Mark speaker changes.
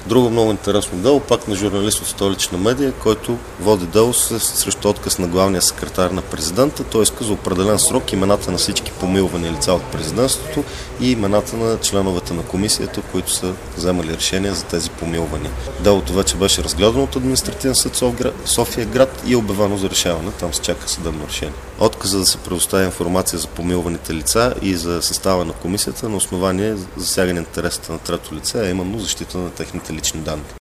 Speaker 1: Друго много интересно дело, пак на журналист от Столична медия, който води дело срещу отказ на главния секретар на президента. Той иска за определен срок имената на всички помилвани лица от президентството и имената на членовете на комисията, които са вземали решения за тези помилвания. Делото вече беше разгледано от Административен съд София град и е обявено за решаване. Там се чака съдебно решение. Отказа да се предоставя информация за помилваните лица и за състава на комисията на основание засягане интересите на трето лице, а именно защита на техните лични данни.